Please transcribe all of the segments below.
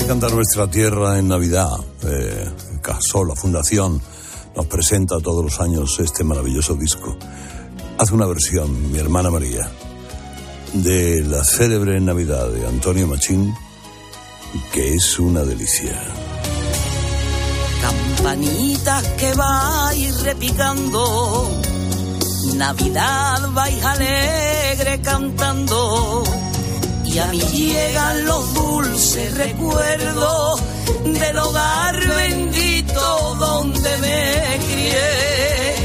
Canta Nuestra Tierra en Navidad. Cajasol, la Fundación, nos presenta todos los años este maravilloso disco. Hace una versión, mi hermana María, de la célebre Navidad de Antonio Machín, que es una delicia. Campanitas que vais repicando, Navidad vais alegre cantando, y a mí llegan los dulces recuerdos del hogar bendito donde me crié.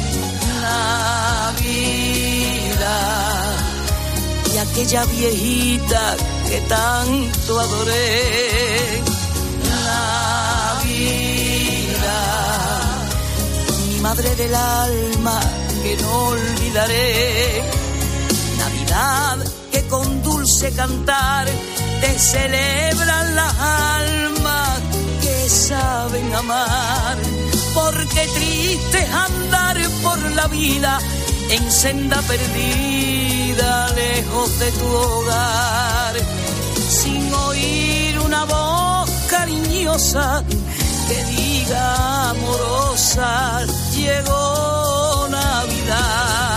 Navidad, y aquella viejita que tanto adoré. Navidad, mi madre del alma que no olvidaré. Navidad, que con dulce cantar te celebran las almas que saben amar. Porque triste es andar por la vida en senda perdida, lejos de tu hogar, sin oír una voz cariñosa que diga amorosa, llegó Navidad.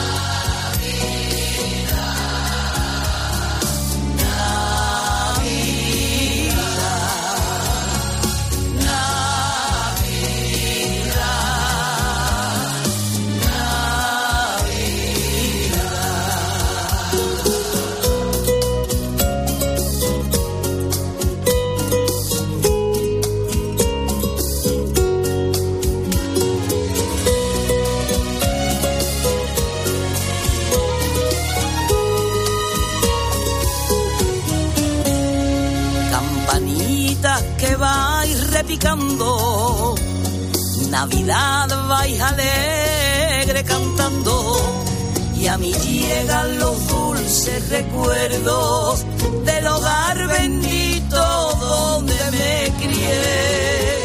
Que vais repicando, Navidad vais alegre cantando, y a mí llegan los dulces recuerdos del hogar bendito donde me crié.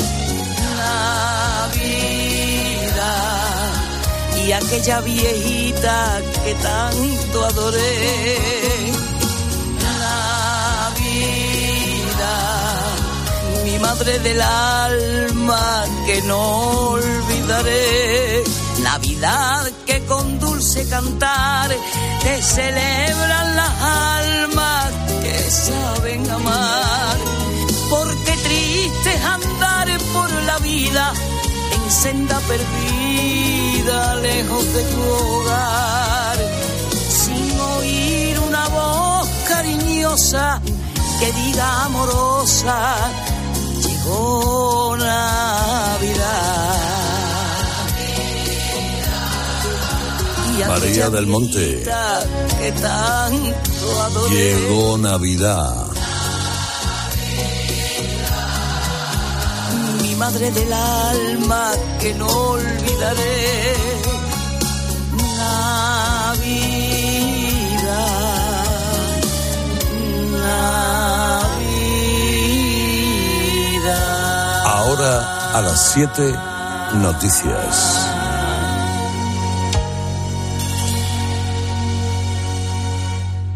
Navidad, y aquella viejita que tanto adoré. Mi madre del alma que no olvidaré. Navidad, que con dulce cantar te celebran las almas que saben amar. Porque triste es andar por la vida en senda perdida, lejos de tu hogar, sin oír una voz cariñosa que diga amorosa, llegó Navidad. María del Monte, que tanto adoré. Llegó Navidad. Mi madre del alma que no olvidaré. Navidad, Navidad. Ahora a las 7, noticias.